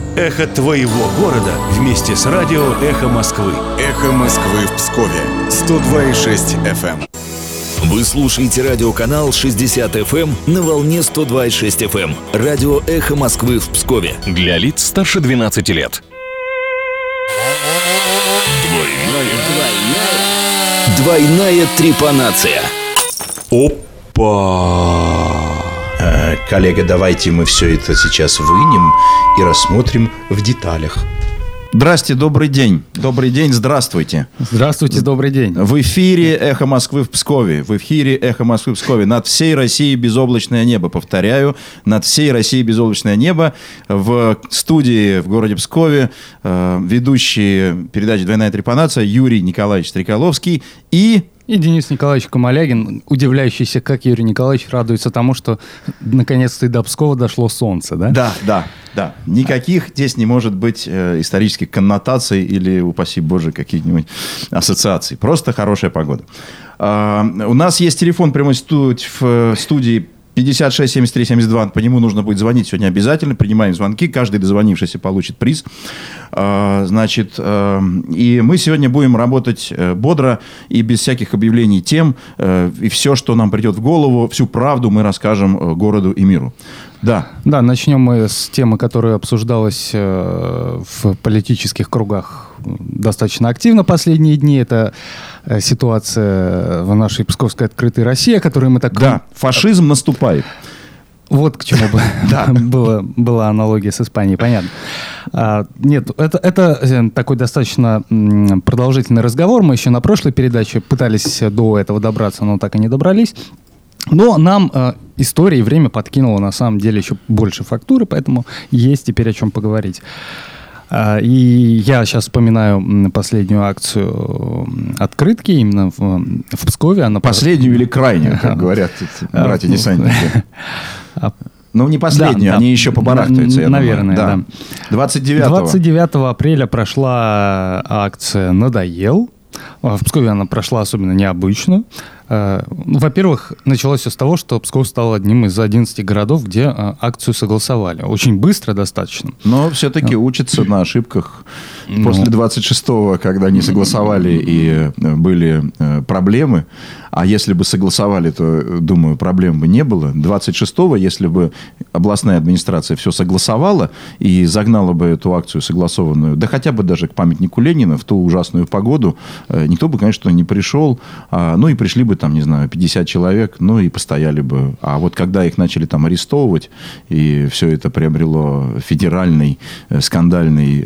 Эхо твоего города вместе с радио «Эхо Москвы». «Эхо Москвы» в Пскове. 102,6 FM. Вы слушаете радиоканал 60 FM на волне 102,6 FM. Радио «Эхо Москвы» в Пскове. Для лиц старше 12 лет. Двойная трепанация. Опа! Коллега, давайте мы все это сейчас вынем и рассмотрим в деталях. Здрасте, добрый день. Добрый день, здравствуйте. Здравствуйте, добрый день. В эфире «Эхо Москвы» в Пскове. В эфире «Эхо Москвы» в Пскове. Над всей Россией безоблачное небо. Повторяю, над всей Россией безоблачное небо. В студии в городе Пскове ведущие передачи «Двойная трепанация» Юрий Николаевич Стрекаловский и Денис Николаевич Камалягин, удивляющийся, как Юрий Николаевич радуется тому, что наконец-то и до Пскова дошло солнце, да? Да. Никаких здесь не может быть исторических коннотаций или, упаси Боже, каких-нибудь ассоциаций. Просто хорошая погода. У нас есть телефон прямой в студии 56 73 72. По нему нужно будет звонить сегодня обязательно. Принимаем звонки. Каждый дозвонившийся получит приз. Значит, и мы сегодня будем работать бодро и без всяких объявлений тем. И все, что нам придет в голову, всю правду мы расскажем городу и миру. Да, начнем мы с темы, которая обсуждалась в политических кругах достаточно активно последние дни. Это ситуация в нашей Псковской открытой России, о которой мы так... Да, фашизм наступает. Вот к чему была аналогия с Испанией, понятно. Нет, это такой достаточно продолжительный разговор. Мы еще на прошлой передаче пытались до этого добраться, но так и не добрались. Но нам история и время подкинуло на самом деле еще больше фактуры, поэтому есть теперь о чем поговорить. И я сейчас вспоминаю последнюю акцию открытки именно в Пскове. Последнюю или крайнюю, как говорят братья-десантники. Ну, не последнюю, они еще побарахтаются, я наверное, думаю. Да. 29 апреля прошла акция «Надоел». В Пскове она прошла особенно необычно. Во-первых, началось все с того, что Псков стал одним из 11 городов, где акцию согласовали. Очень быстро достаточно. Но все-таки учатся на ошибках. После 26-го, когда не согласовали и были проблемы, а если бы согласовали, то, думаю, проблем бы не было. 26-го, если бы областная администрация все согласовала и загнала бы эту акцию согласованную, да хотя бы даже к памятнику Ленина в ту ужасную погоду, никто бы, конечно, не пришел. Ну и пришли бы там, не знаю, 50 человек, ну и постояли бы. А вот когда их начали там арестовывать, и все это приобрело федеральный, скандальный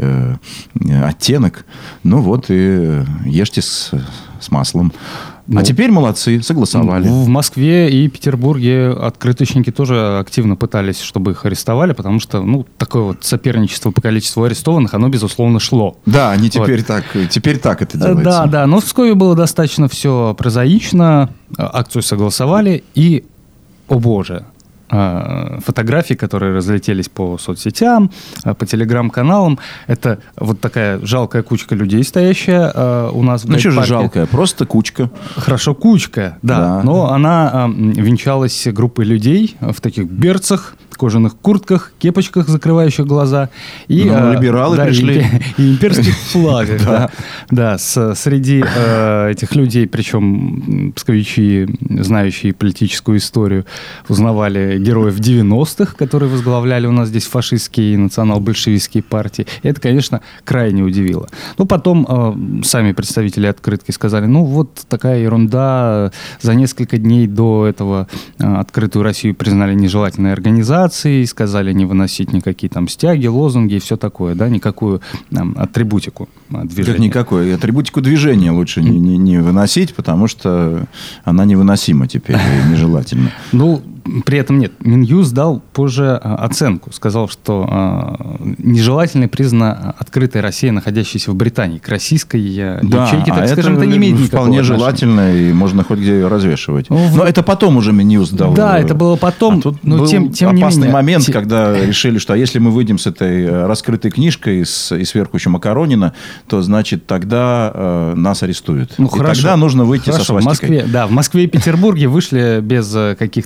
оттенок, ну вот и ешьте с маслом. А теперь молодцы, согласовали. В Москве и Петербурге открыточники тоже активно пытались, чтобы их арестовали, потому что, такое вот соперничество по количеству арестованных, оно, безусловно, шло. Да, они теперь так это делается. Да, но в Пскове было достаточно все прозаично, акцию согласовали, и, о боже, фотографии, которые разлетелись по соцсетям, по телеграм-каналам. Это вот такая жалкая кучка людей, стоящая у нас в гайд-парке. Ну, что же жалкая? Просто кучка. Хорошо, кучка, да. Но она венчалась группой людей в таких берцах, кожаных куртках, кепочках, закрывающих глаза. И, либералы пришли. И имперских флагах. Да, среди этих людей, причем псковичи, знающие политическую историю, узнавали героев 90-х, которые возглавляли у нас здесь фашистские и национал-большевистские партии. И это, конечно, крайне удивило. Но потом сами представители открытки сказали, вот такая ерунда. За несколько дней до этого открытую Россию признали нежелательной организацией, сказали не выносить никакие там стяги, лозунги и все такое, да, никакую атрибутику движения. Как никакой. Атрибутику движения лучше не выносить, потому что она невыносима теперь и нежелательна. При этом нет. Минюст дал позже оценку. Сказал, что нежелательной признана открытая Россия, находящаяся в Британии. К российской ячейке, так скажем, это не имеет никакого вполне отношения. Желательно, и можно хоть где ее развешивать. Но это потом уже Минюст дал. Да, это было потом. Тут был опасный момент, когда решили, что если мы выйдем с этой раскрытой книжкой и сверху еще Макаронина, то, значит, тогда нас арестуют. И хорошо, тогда нужно выйти со свастикой. В Москве и Петербурге вышли без каких-то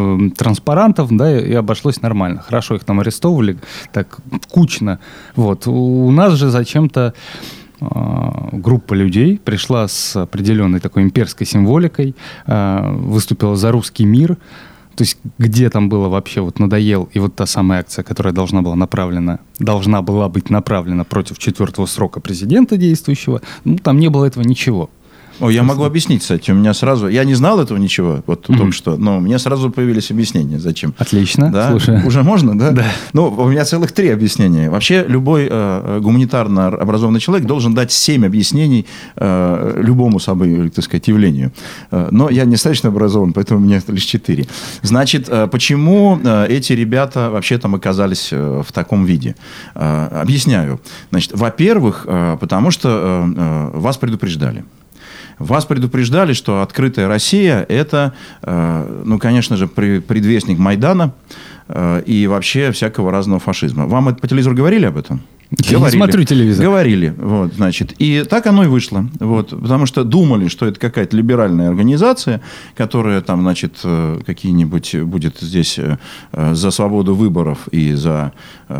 транспарантов, да, и обошлось нормально. Хорошо, их там арестовывали так кучно. Вот. У нас же зачем-то группа людей пришла с определенной такой имперской символикой, выступила за русский мир. То есть где там было вообще вот надоел, и вот та самая акция, которая должна была быть направлена против 4-го срока президента действующего, ну, там не было этого ничего. Я могу объяснить, кстати. У меня сразу... Я не знал этого ничего, вот только что, но у меня сразу появились объяснения, зачем. Отлично, да? слушай. Уже можно, да? Да. Ну, у меня целых 3 объяснения. Вообще, любой гуманитарно образованный человек должен дать 7 объяснений любому событию, так сказать, явлению. Но я недостаточно образован, поэтому у меня лишь 4. Значит, почему эти ребята вообще там оказались в таком виде? Объясняю. Значит, во-первых, потому что вас предупреждали. Вас предупреждали, что открытая Россия – это, ну, конечно же, предвестник Майдана и вообще всякого разного фашизма. Вам это по телевизору говорили об этом? Я не смотрю телевизор. Говорили. Вот, значит. И так оно и вышло. Вот, потому что думали, что это какая-то либеральная организация, которая там, значит, какие-нибудь будет здесь за свободу выборов и за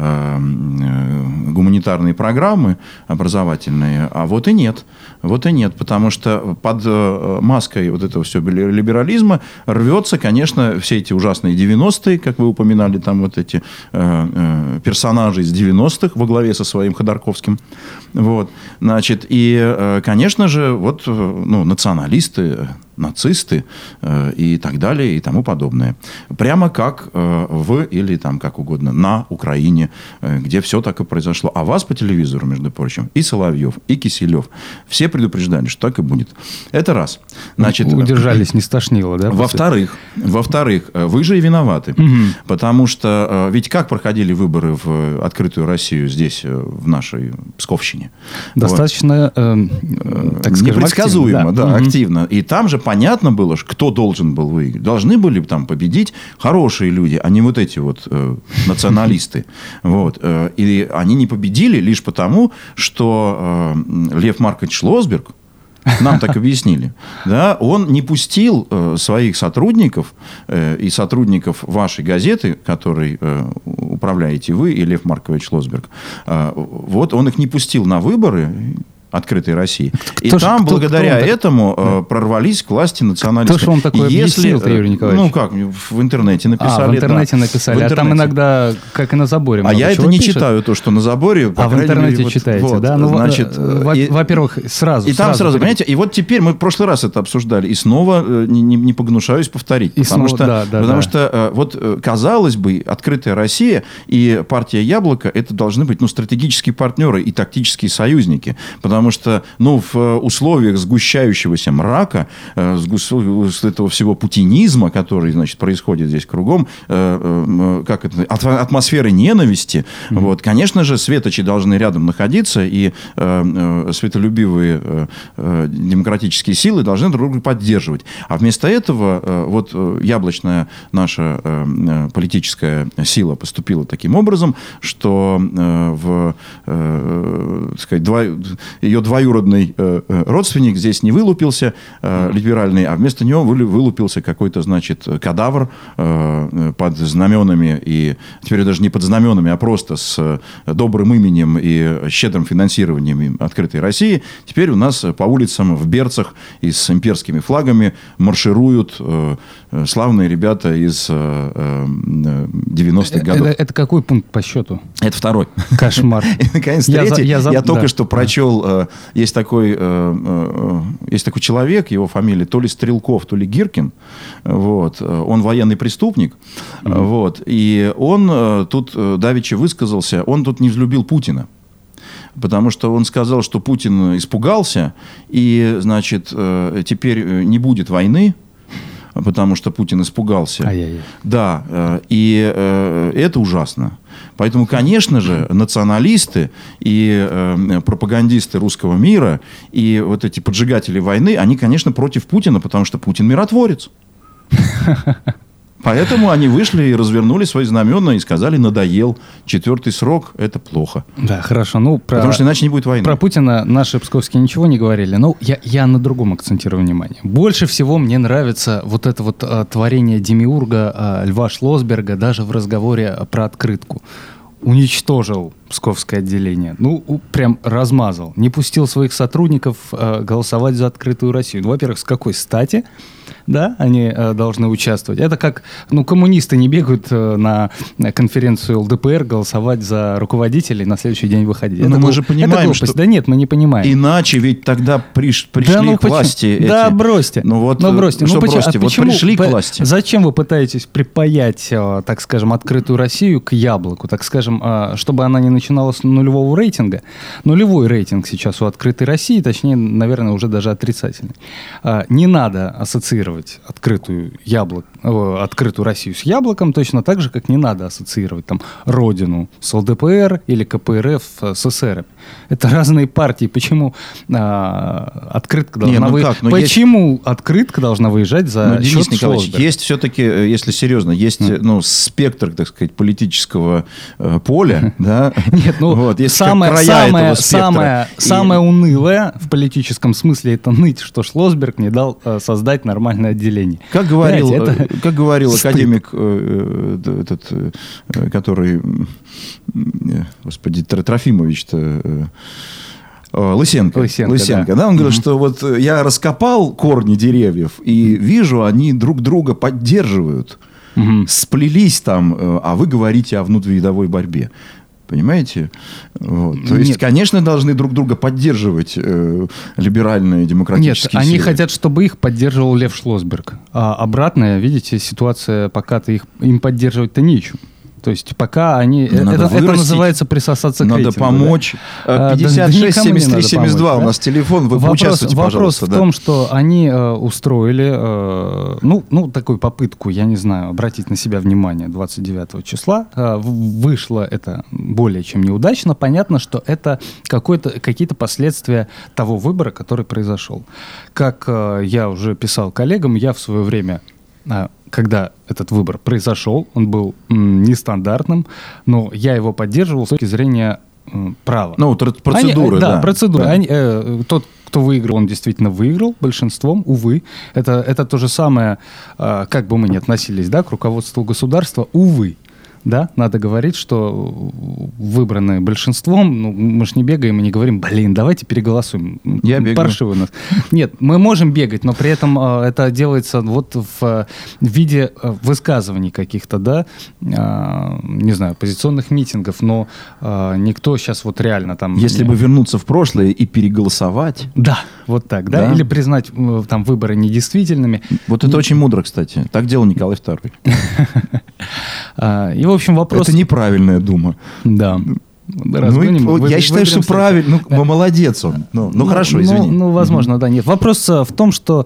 гуманитарные программы образовательные. А вот и нет. Вот и нет. Потому что под маской вот этого всего либерализма рвется, конечно, все эти ужасные 90-е, как вы упоминали, там вот эти персонажи из 90-х во главе со своим Ходорковским. Вот. Значит, и, конечно же, вот, ну, националисты, нацисты и так далее и тому подобное. Прямо как или там как угодно на Украине, где все так и произошло. А вас по телевизору, между прочим, и Соловьев, и Киселев, все предупреждали, что так и будет. Это раз. Значит, удержались, не стошнило, да? Во-вторых, вы же и виноваты. Потому что ведь как проходили выборы в открытую Россию здесь, в нашей Псковщине? Достаточно, так скажем, непредсказуемо, да, активно. И там же понятно было, кто должен был выиграть. Должны были там победить хорошие люди, а не вот эти вот националисты. Вот. И они не победили лишь потому, что Лев Маркович Шлосберг, нам так объяснили, да, он не пустил своих сотрудников и сотрудников вашей газеты, которой управляете вы и Лев Маркович Шлосберг, вот он их не пустил на выборы открытой России. И там, благодаря этому, прорвались к власти националисты. Кто же вам такое объяснил, Юрий Николаевич? Ну, как, в интернете написали. В интернете написали. А там иногда, как и на заборе, много я это не читаю, то, что на заборе. А в интернете читаете, вот, да? Ну, значит, во-первых, сразу. И там сразу, понимаете, и вот теперь мы в прошлый раз это обсуждали, и снова не погнушаюсь повторить. Потому что, вот, казалось бы, открытая Россия и партия «Яблоко» это должны быть, ну, стратегические партнеры и тактические союзники. Потому что, ну, в условиях сгущающегося мрака, с этого всего путинизма, который, значит, происходит здесь кругом, как это, атмосферы ненависти, вот, конечно же, светочи должны рядом находиться, и светолюбивые демократические силы должны друг друга поддерживать. А вместо этого вот яблочная наша политическая сила поступила таким образом, что так сказать, ее двоюродный родственник здесь не вылупился, либеральный, а вместо него вылупился какой-то, значит, кадавр под знаменами, и теперь даже не под знаменами, а просто с добрым именем и щедрым финансированием открытой России. Теперь у нас по улицам в берцах и с имперскими флагами маршируют славные ребята из 90-х годов. Это какой пункт по счету? Это второй. Кошмар. И, наконец, третий. Я только что прочел, есть такой человек, его фамилия то ли Стрелков, то ли Гиркин. Вот. Он военный преступник. Вот. И он тут давеча высказался, он тут не взлюбил Путина. Потому что он сказал, что Путин испугался, и, значит, теперь не будет войны, потому что Путин испугался. Ай-яй-яй. Да, и это ужасно. Поэтому, конечно же, националисты и пропагандисты русского мира и вот эти поджигатели войны, они, конечно, против Путина, потому что Путин миротворец. Поэтому они вышли и развернули свои знамена и сказали, надоел. 4-й срок – это плохо. Да, хорошо. Ну, потому что иначе не будет войны. Про Путина наши псковские ничего не говорили. Но я на другом акцентирую внимание. Больше всего мне нравится вот это вот творение демиурга Льва Шлосберга даже в разговоре про открытку. Уничтожил псковское отделение. Ну, прям размазал. Не пустил своих сотрудников голосовать за открытую Россию. Ну, во-первых, с какой стати, да, они должны участвовать? Это как, коммунисты не бегают на конференцию ЛДПР голосовать за руководителей, на следующий день выходить. Но мы же понимаем, что... Да нет, мы не понимаем. Иначе ведь тогда пришли к власти. Да, бросьте. Бросьте. Что бросьте? Вот пришли к власти. Зачем вы пытаетесь припаять, так скажем, открытую Россию к яблоку, так скажем, чтобы она не начинала с нулевого рейтинга? Нулевой рейтинг сейчас у открытой России, точнее, наверное, уже даже отрицательный. Не надо ассоциировать открытую Россию с яблоком, точно так же, как не надо ассоциировать там Родину с ЛДПР или КПРФ с эсерами. Это разные партии. Почему открытка должна открытка должна выезжать за счет Денис Николаевич, есть все-таки, если серьезно, есть спектр, так сказать, политического поля, да? Нет, самое унылое в политическом смысле это ныть, что Шлосберг не дал создать нормальное отделение. Как говорил академик, который, Трофимович-то... Лысенко, да. Он говорил, что вот я раскопал корни деревьев и вижу, они друг друга поддерживают, сплелись там, а вы говорите о внутривидовой борьбе. Понимаете? То есть, конечно, должны друг друга поддерживать либеральные демократические силы. Они хотят, чтобы их поддерживал Лев Шлосберг. А обратная, видите, ситуация, пока-то им поддерживать-то нечем. То есть пока они... Это называется присосаться к рейтингу. Надо помочь. 56 73 72 у нас телефон. Вы поучаствуйте, пожалуйста. Вопрос в том, что они устроили такую попытку, я не знаю, обратить на себя внимание 29 числа. Вышло это более чем неудачно. Понятно, что это какие-то последствия того выбора, который произошел. Как я уже писал коллегам, я в свое время... Когда этот выбор произошел, он был нестандартным, но я его поддерживал с точки зрения права. Процедуры, да. Процедуры. Тот, кто выиграл, он действительно выиграл большинством, увы. Это то же самое, как бы мы ни относились, да, к руководству государства, увы. Да, надо говорить, что выбраны большинством. Мы ж не бегаем и не говорим, давайте переголосуем. Я бегаю. Паршиво у нас. Нет, мы можем бегать, но при этом это делается вот в виде высказываний каких-то, да, не знаю, оппозиционных митингов, но никто сейчас вот реально там... Если бы вернуться в прошлое и переголосовать... Да, вот так, да? Или признать там выборы недействительными. Вот это очень мудро, кстати. Так делал Николай II. И, в общем, вопрос... Это неправильная дума. Да. Я считаю, что правильно. Молодец он. Хорошо, извини. Возможно, да, нет. Вопрос в том, что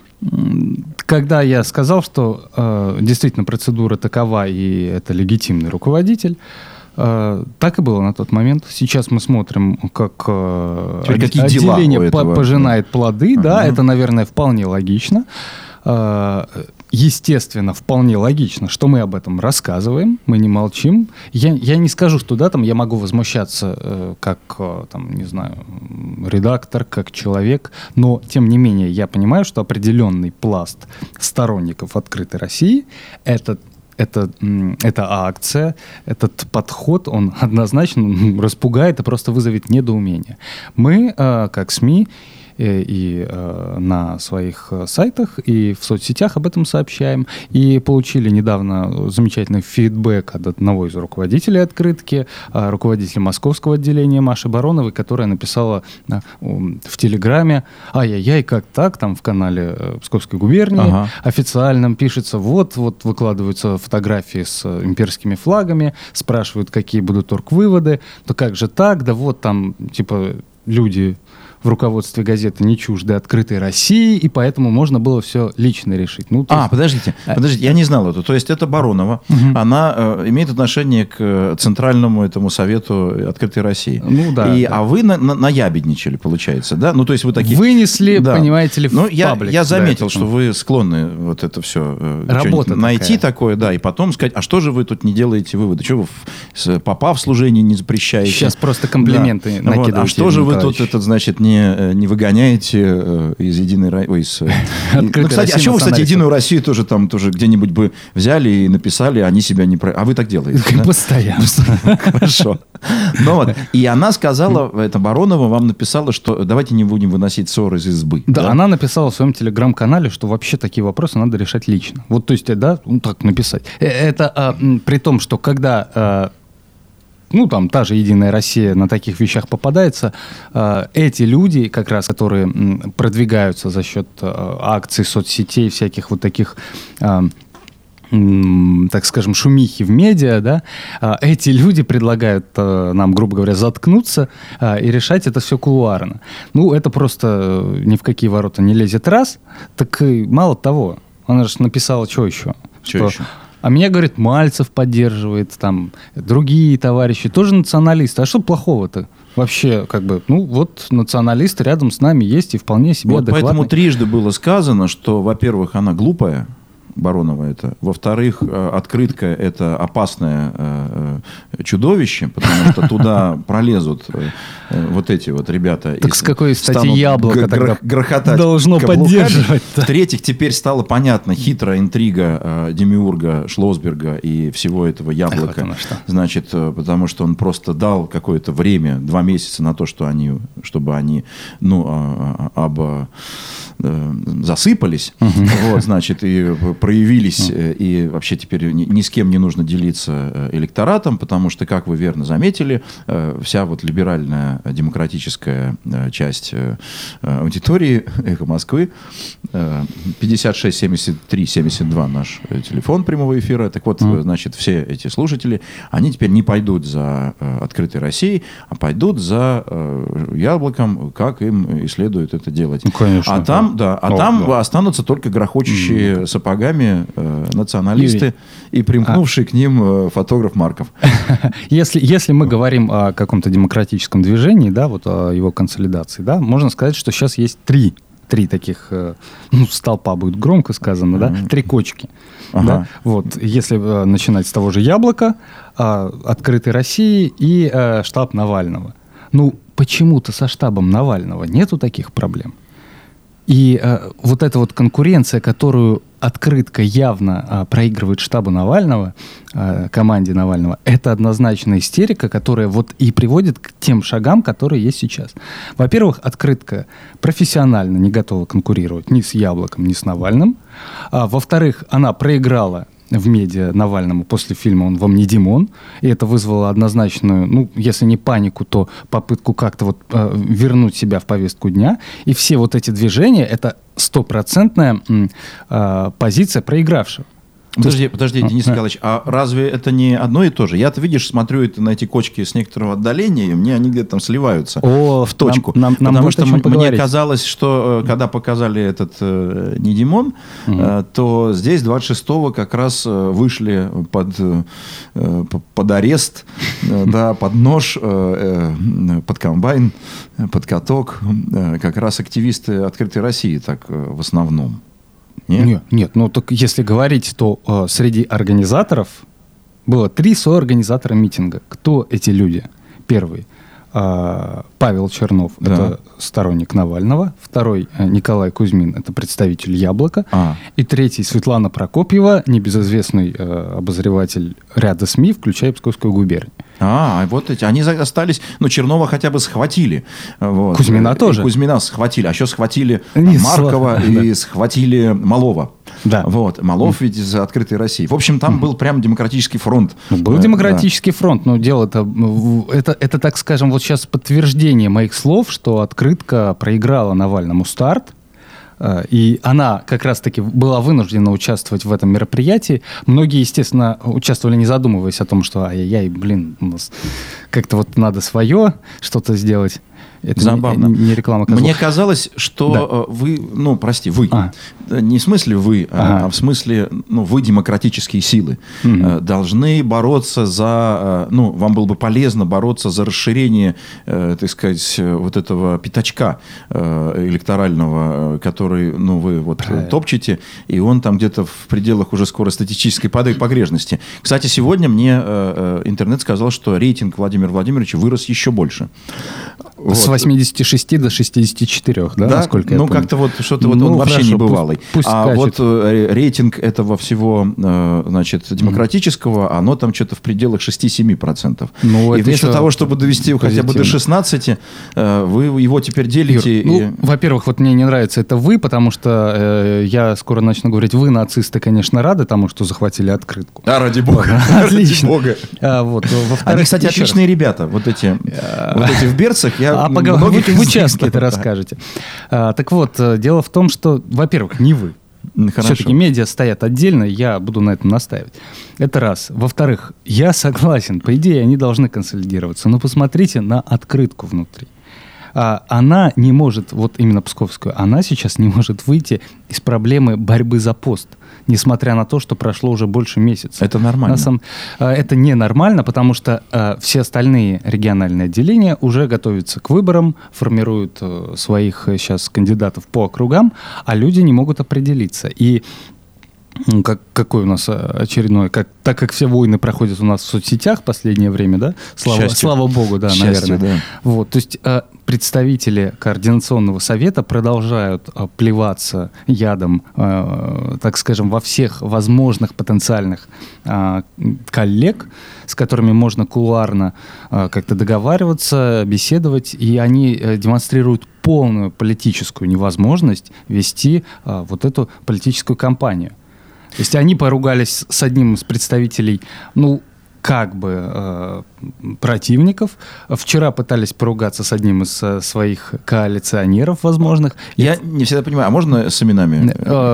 когда я сказал, что действительно процедура такова, и это легитимный руководитель, так и было на тот момент. Сейчас мы смотрим, как отделение пожинает плоды. Да, это, наверное, вполне логично. Естественно, вполне логично, что мы об этом рассказываем, мы не молчим. Я не скажу, что да, там я могу возмущаться как, там, не знаю, редактор, как человек, но, тем не менее, я понимаю, что определенный пласт сторонников открытой России эта акция, этот подход, он однозначно распугает и просто вызовет недоумение. Мы, как СМИ, и на своих сайтах, и в соцсетях об этом сообщаем. И получили недавно замечательный фидбэк от одного из руководителей открытки, руководителя московского отделения Маши Бароновой, которая написала в Телеграме: ай-яй-яй, как так, там в канале Псковской губернии официальном пишется, вот выкладываются фотографии с имперскими флагами, спрашивают, какие будут оргвыводы, то как же так, да вот там, типа, люди в руководстве газеты не чужды «Открытой России», и поэтому можно было все лично решить. Ну, подождите, я не знал это. То есть это Баронова, она имеет отношение к Центральному этому совету «Открытой России». Ну, да. А вы наябедничали, получается, да? Ну, то есть вы такие... Вынесли, понимаете ли, в паблик. Я заметил, что вы склонны вот это все найти такое, да, и потом сказать, а что же вы тут не делаете выводы? Что вы попа в служении не запрещаете? Сейчас просто комплименты накидываете. А что же вы тут, значит, не выгоняете из Единой России? Кстати, а что вы, кстати, Единую Россию тоже где-нибудь бы взяли и написали, они себя не... А вы так делаете? Постоянно. Хорошо. И она сказала, эта Баронова вам написала, что давайте не будем выносить ссор из избы. Да, она написала в своем телеграм-канале, что вообще такие вопросы надо решать лично. Вот, то есть, да, так написать. Это при том, что когда... та же «Единая Россия» на таких вещах попадается, эти люди, как раз, которые продвигаются за счет акций, соцсетей, всяких вот таких... так скажем, шумихи в медиа, да, эти люди предлагают нам, грубо говоря, заткнуться и решать это все кулуарно. Это просто ни в какие ворота не лезет раз. Так и мало того, она же написала, что еще? А меня, говорит, Мальцев поддерживает, там, другие товарищи, тоже националисты. А что плохого-то? Вообще, националисты рядом с нами есть и вполне себе адекватные. Поэтому трижды было сказано, что, во-первых, она глупая, Баронова это. Во-вторых, открытка – это опасное чудовище, потому что туда пролезут вот эти вот ребята. Так с какой стати яблоко тогда грохотать должно поддерживать? В-третьих, теперь стало понятно хитрая интрига Демиурга, Шлосберга и всего этого яблока. Значит, потому что он просто дал какое-то время, 2 месяца на то, чтобы они засыпались, значит, и проявились, и вообще теперь ни с кем не нужно делиться электоратом, потому что, как вы верно заметили, вся вот либеральная демократическая часть аудитории «Эхо Москвы», 56 73 72 наш телефон прямого эфира, так вот, значит, все эти слушатели, они теперь не пойдут за «Открытой Россией», а пойдут за яблоком, как им и следует это делать. Конечно. Там останутся только грохочущие сапогами националисты и примкнувший к ним фотограф Марков. Если мы говорим о каком-то демократическом движении, да, вот о его консолидации, да, можно сказать, что сейчас есть три таких, столпа будет громко сказано, да, 3 кочки. Да? Вот, если начинать с того же «Яблока», «Открытой России» и штаб Навального. Почему-то со штабом Навального нету таких проблем. И вот эта вот конкуренция, которую открытка явно проигрывает штабу Навального, команде Навального, это однозначно истерика, которая вот и приводит к тем шагам, которые есть сейчас. Во-первых, открытка профессионально не готова конкурировать ни с Яблоком, ни с Навальным. Во-вторых, она проиграла в медиа Навальному после фильма «Он вам не Димон», и это вызвало однозначную, если не панику, то попытку как-то вернуть себя в повестку дня. И все вот эти движения — это 100% позиция проигравшего. Подожди, Денис Николаевич, а разве это не одно и то же? Я-то, видишь, смотрю на эти кочки с некоторого отдаления, и мне они где-то там сливаются в точку. Потому что мне казалось, что когда показали этот «Не Димон», то здесь 26-го как раз вышли под арест, да, под нож, под комбайн, под каток как раз активисты «Открытой России», так в основном. Нет, так если говорить, то среди организаторов было 3 соорганизатора митинга. Кто эти люди? Первый Павел Чернов, это сторонник Навального. Второй Николай Кузьмин, это представитель «Яблока». И третий Светлана Прокопьева, небезызвестный обозреватель ряда СМИ, включая Псковскую губернию. Вот эти, они остались, Чернова хотя бы схватили. Вот. Кузьмина тоже. Кузьмина схватили, а еще схватили Маркова и схватили Малова. Да. Вот. Малов ведь из «Открытой России». В общем, там был прям демократический фронт. Был демократический фронт, но дело-то... Это, так скажем, вот сейчас подтверждение моих слов, что открытка проиграла Навальному старт. И она как раз-таки была вынуждена участвовать в этом мероприятии. Многие, естественно, участвовали, не задумываясь о том, что у нас как-то вот надо свое что-то сделать. Это Забавно. не реклама козлов. Мне казалось, что вы, вы, не в смысле вы, а в смысле, вы демократические силы, должны бороться за, вам было бы полезно бороться за расширение, так сказать, вот этого пятачка электорального, который, вы топчете, и он там где-то в пределах уже скоро статистической погрешности. Кстати, сегодня мне интернет сказал, что рейтинг Владимира Владимировича вырос еще больше. С 86 до 64, да, насколько я помню? Как-то что-то он вообще небывалый. Пусть скачет. Рейтинг этого всего, демократического, оно там что-то в пределах 6-7%. И вместо того, чтобы довести его хотя бы до 16, вы его теперь делите. Юр, во-первых, мне не нравится это вы, потому что я скоро начну говорить, вы, нацисты, конечно, рады тому, что захватили открытку. Да, ради бога. Отлично. Ради бога. Они, кстати, отличные ребята. Вот эти в берцах. В участке это расскажете. Так вот, дело в том, что, во-первых, не вы. Все-таки медиа стоят отдельно, я буду на этом настаивать. Это раз. Во-вторых, я согласен, по идее, они должны консолидироваться. Но посмотрите на открытку внутри. Она не может, именно псковскую, она сейчас не может выйти из проблемы борьбы за пост, несмотря на то, что прошло уже больше месяца. Это нормально? Это не нормально, потому что все остальные региональные отделения уже готовятся к выборам, формируют своих сейчас кандидатов по округам, а люди не могут определиться. И какой у нас очередной, так как все войны проходят у нас в соцсетях в последнее время, да? Слава богу, да, наверное. Да. То есть представители Координационного совета продолжают плеваться ядом, так скажем, во всех возможных потенциальных коллег, с которыми можно кулуарно как-то договариваться, беседовать, и они демонстрируют полную политическую невозможность вести эту политическую кампанию. То есть они поругались с одним из представителей, противников. Вчера пытались поругаться с одним из своих коалиционеров возможных. Я не всегда понимаю, а можно с именами?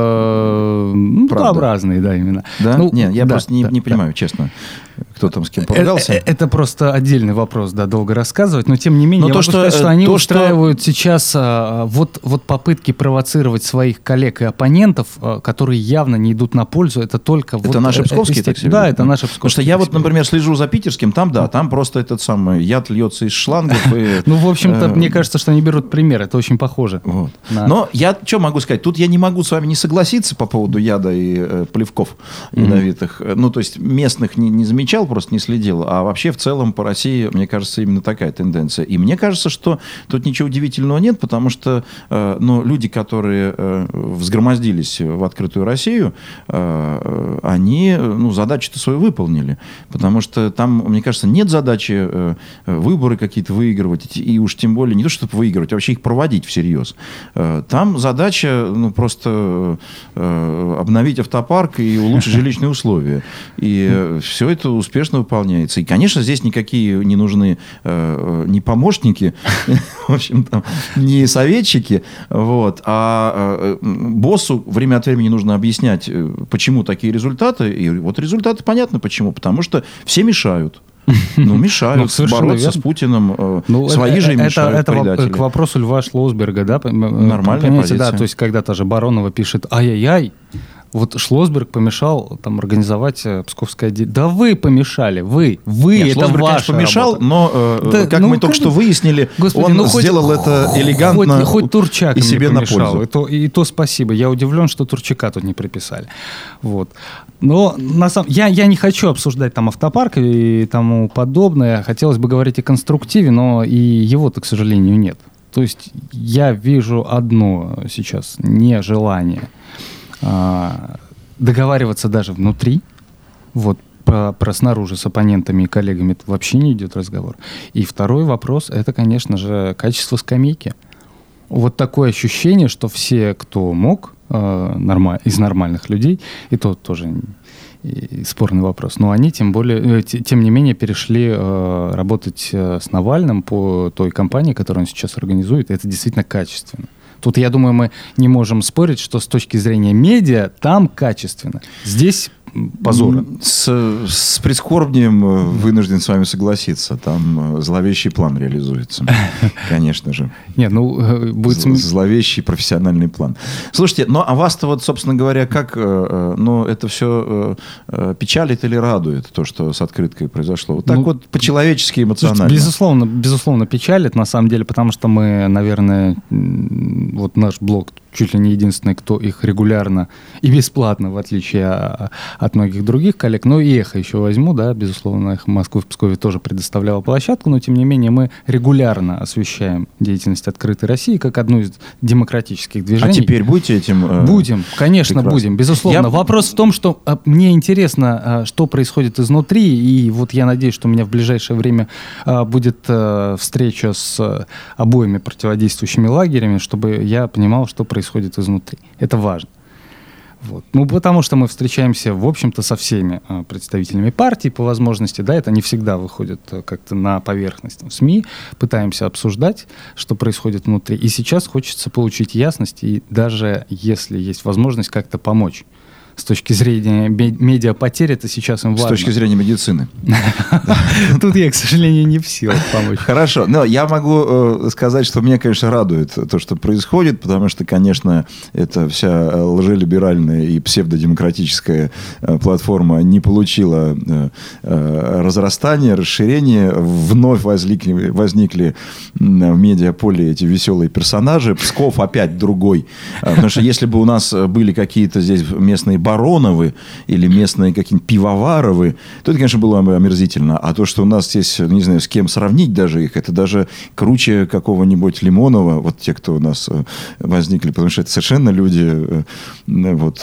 Там разные, имена. Да? Я просто не понимаю, честно, кто там с кем поругался. Это просто отдельный вопрос, долго рассказывать, но тем не менее я могу сказать, что они устраивают сейчас попытки провоцировать своих коллег и оппонентов, которые явно не идут на пользу. Это только это наши псковские, так себе? Да, это наши псковские. Потому что я например, слежу за питерским, там просто этот самый яд льется из шлангов. В общем-то, мне кажется, что они берут пример, это очень похоже. Но я что могу сказать? Тут я не могу с вами не согласиться по поводу яда и плевков ядовитых. То есть местных не замечал, просто не следил. А вообще в целом по России, мне кажется, именно такая тенденция. И мне кажется, что тут ничего удивительного нет, потому что люди, которые взгромоздились в открытую Россию, они задачу-то свою выполнили. Потому что там, мне кажется, нет задачи выборы какие-то выигрывать, и уж тем более не то, чтобы выигрывать, а вообще их проводить всерьез. Там задача просто обновить автопарк и улучшить жилищные условия. И все это успешно выполняется. И, конечно, здесь никакие не нужны ни помощники, в общем, ни советчики, а боссу время от времени нужно объяснять, почему такие результаты. И результаты понятно почему. Потому что все мешают. Мешают бороться с Путиным. Свои же мешают предатели. Это к вопросу Льва Шлосберга, да? Нормальная позиция. Да, то есть, когда та же Баронова пишет «Ай-яй-яй», Шлосберг помешал организовать псковское отделение. Да вы помешали, вы Нет, это ваша помешал, работа. Но, как мы только что выяснили, он сделал это элегантно хоть Турчак и себе на помешал, пользу. И то спасибо. Я удивлен, что Турчака тут не приписали. Но я не хочу обсуждать там автопарк и тому подобное. Хотелось бы говорить о конструктиве, но и его-то, к сожалению, нет. То есть я вижу одно сейчас нежелание договариваться даже внутри. Про снаружи с оппонентами и коллегами вообще не идет разговор. И второй вопрос, это, конечно же, качество скамейки. Такое ощущение, что все, кто мог, из нормальных людей, и то тоже спорный вопрос, но они тем не менее перешли работать с Навальным по той кампании, которую он сейчас организует, и это действительно качественно. Тут, я думаю, мы не можем спорить, что с точки зрения медиа там качественно. Здесь позора. С прискорбием вынужден с вами согласиться. Там зловещий план реализуется. Конечно же. Нет, будет... Зловещий профессиональный план. Слушайте, ну а вас-то вот, собственно говоря, как... это все печалит или радует, то, что с открыткой произошло? Вот так вот по-человечески, эмоционально. Безусловно, печалит, на самом деле, потому что мы, наверное, вот наш блог чуть ли не единственный, кто их регулярно и бесплатно, в отличие от многих других коллег. Ну и «Эхо» еще возьму, да, безусловно, «Эхо Москвы» в Пскове тоже предоставляла площадку, но, тем не менее, мы регулярно освещаем деятельность «Открытой России» как одну из демократических движений. А теперь будете этим? Будем, конечно, прекрасно. Будем, безусловно. Вопрос в том, что мне интересно, что происходит изнутри, и вот я надеюсь, что у меня в ближайшее время будет встреча с обоими противодействующими лагерями, чтобы я понимал, что происходит изнутри. Это важно. Вот. Ну, потому что мы встречаемся, в общем-то, со всеми представителями партий по возможности, да, это не всегда выходит как-то на поверхность. В СМИ пытаемся обсуждать, что происходит внутри. И сейчас хочется получить ясность, и даже если есть возможность как-то помочь. С точки зрения медиапотерь, это сейчас им важно. С точки зрения медицины. Тут я, к сожалению, не в силах помочь. Хорошо. Но я могу сказать, что меня, конечно, радует то, что происходит, потому что, конечно, эта вся лжелиберальная и псевдодемократическая платформа не получила разрастания, расширения. Вновь возникли в медиаполе эти веселые персонажи. Псков опять другой. Потому что если бы у нас были какие-то здесь местные Бароновы или местные какие-нибудь Пивоваровы, то это, конечно, было омерзительно. А то, что у нас здесь, не знаю, с кем сравнить даже их, это даже круче какого-нибудь Лимонова, вот те, кто у нас возникли, потому что это совершенно люди, вот,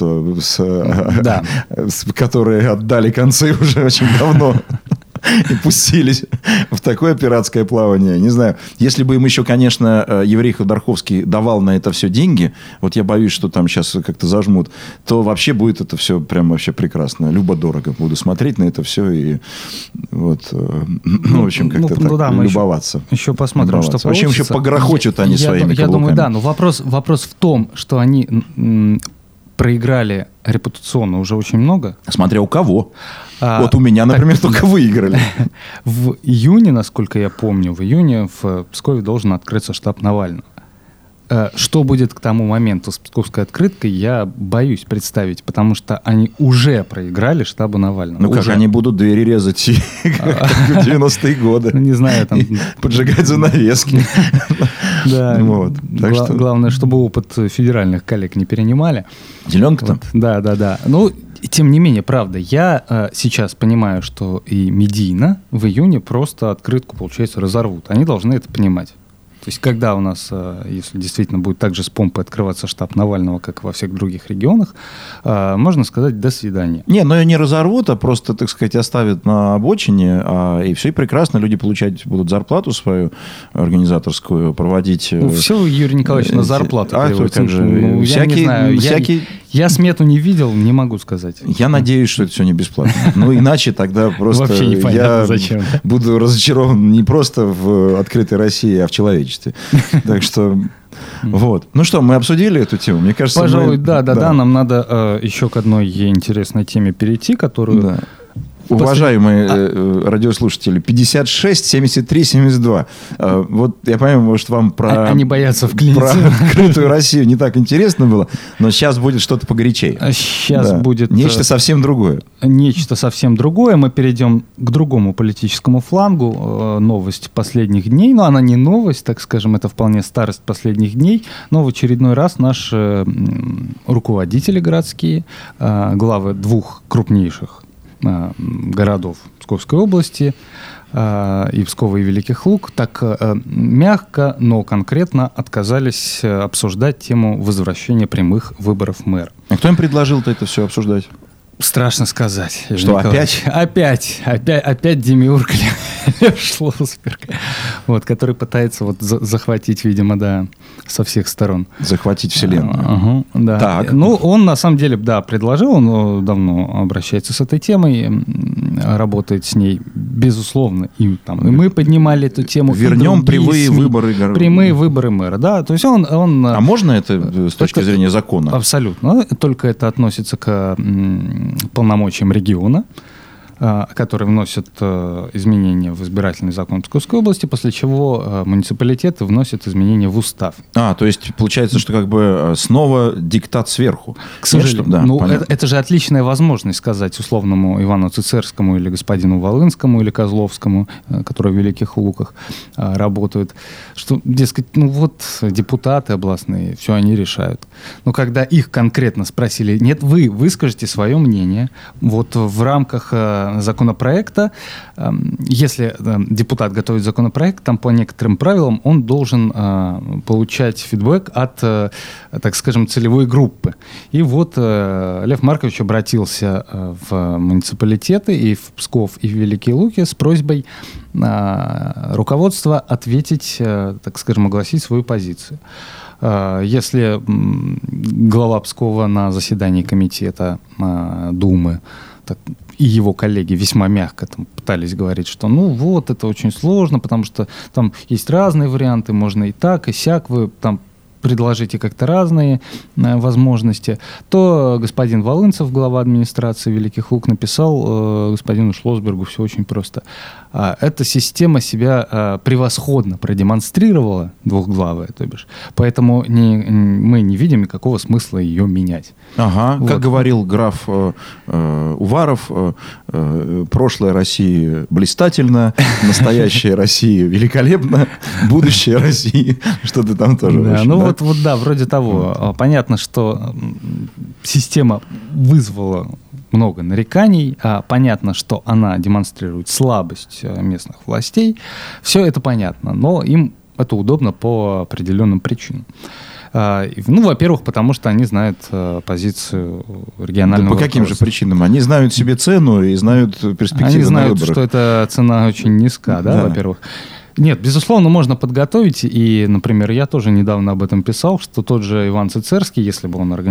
которые отдали концы уже очень давно. И пустились в такое пиратское плавание. Не знаю, если бы им еще, конечно, еврей Ходорковский давал на это все деньги, вот я боюсь, что там сейчас как-то зажмут, то вообще будет это все прям вообще прекрасно. Любо-дорого буду смотреть на это все и вот, в общем, как-то любоваться. Еще посмотрим, что получится. В общем, еще погрохочут они своими каблуками. Я думаю, да, но вопрос в том, что они проиграли репутационно уже очень много. Смотря у кого. Вот у меня, например, только выиграли. В июне, насколько я помню, в Пскове должен открыться штаб Навального. Что будет к тому моменту с псковской открыткой, я боюсь представить, потому что они уже проиграли штабу Навального. Ну как, они будут двери резать, как в 90-е годы. Не знаю, там... Поджигать занавески. Да. Главное, чтобы опыт федеральных коллег не перенимали. Зеленка там? Да. Ну, тем не менее, правда, я сейчас понимаю, что и медийно в июне просто открытку, получается, разорвут. Они должны это понимать. То есть, когда у нас, если действительно будет так же с помпой открываться штаб Навального, как и во всех других регионах, можно сказать «до свидания». Не, но ее не разорвут, а просто, так сказать, оставят на обочине, и все и прекрасно. Люди получать будут зарплату свою организаторскую, проводить... Все, Юрий Николаевич, на зарплату. Как же? Я смету не видел, не могу сказать. Я надеюсь, что это все не бесплатно. Ну, иначе тогда просто вообще непонятно, зачем. Буду разочарован не просто в «Открытой России», а в человечестве. Так что, вот. Ну что, мы обсудили эту тему? Мне кажется, пожалуй, да. Нам надо еще к одной интересной теме перейти, которую... Да. Уважаемые радиослушатели, 56, 73, 72. Вот я понимаю, может, вам про «Открытую Россию» не так интересно было, но сейчас будет что-то погорячее. Сейчас будет... Нечто совсем другое. Нечто совсем другое. Мы перейдем к другому политическому флангу. Новость последних дней. Но она не новость, так скажем, это вполне старость последних дней. Но в очередной раз наши руководители городские, главы двух крупнейших городов Псковской области, и Пскова, и Великих Луг, так мягко, но конкретно отказались обсуждать тему возвращения прямых выборов мэра. А кто им предложил-то это все обсуждать? Страшно сказать. Что, опять? Опять демиург Лев Шлосберг, вот, который пытается вот захватить, видимо, да, со всех сторон. Захватить вселенную. Да. Так. Ну, он на самом деле, да, предложил, он давно обращается с этой темой. работает с ней, безусловно. И мы поднимали эту тему. Вернем прямые выборы. Прямые выборы мэра, да. То есть он... А можно это с точки зрения закона? Абсолютно. Только это относится к полномочиям региона, который вносит изменения в избирательный закон Псковской области, после чего муниципалитеты вносят изменения в устав. То есть получается, что как бы снова диктат сверху. К сожалению. Это же отличная возможность сказать условному Ивану Цицерскому или господину Волынскому или Козловскому, которые в Великих Луках работают, что, дескать, депутаты областные, все они решают. Но когда их конкретно спросили, нет, вы выскажите свое мнение, вот в рамках законопроекта, если депутат готовит законопроект, там по некоторым правилам он должен получать фидбэк от, так скажем, целевой группы. И вот Лев Маркович обратился в муниципалитеты и в Псков, и в Великие Луки с просьбой руководства ответить, так скажем, огласить свою позицию. Если глава Пскова на заседании комитета Думы и его коллеги весьма мягко пытались говорить, что это очень сложно, потому что там есть разные варианты, можно и так, и сяк, вы там предложите как-то разные возможности, то господин Волынцев, глава администрации Великих Лук, написал господину Шлосбергу все очень просто. Эта система себя превосходно продемонстрировала, двухглавая, то бишь, поэтому мы не видим никакого смысла ее менять. Как говорил граф Уваров, прошлое России блистательно, настоящее России великолепно, будущее России, что-то там тоже. Да, вроде того. Понятно, что система вызвала много нареканий, понятно, что она демонстрирует слабость местных властей. Все это понятно, но им это удобно по определенным причинам. Во-первых, потому что они знают позицию регионального руководства. По каким же причинам? Они знают себе цену и знают перспективы на выборах. Они знают, что эта цена очень низка, да, во-первых. Нет, безусловно, можно подготовить, и, например, я тоже недавно об этом писал, что тот же Иван Цицерский, если бы он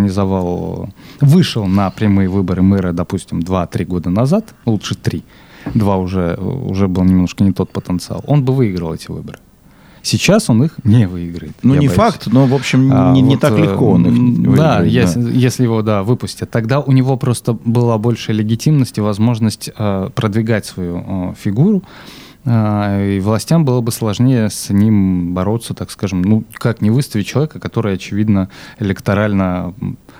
вышел на прямые выборы мэра, допустим, 2-3 года назад, лучше 3, 2 уже был немножко не тот потенциал, он бы выиграл эти выборы. Сейчас он их не выиграет. Не факт, но, в общем, не так легко он их выиграет. Да, если его выпустят, тогда у него просто была большая легитимность и возможность продвигать свою фигуру, и властям было бы сложнее с ним бороться, так скажем, как не выставить человека, который, очевидно, электорально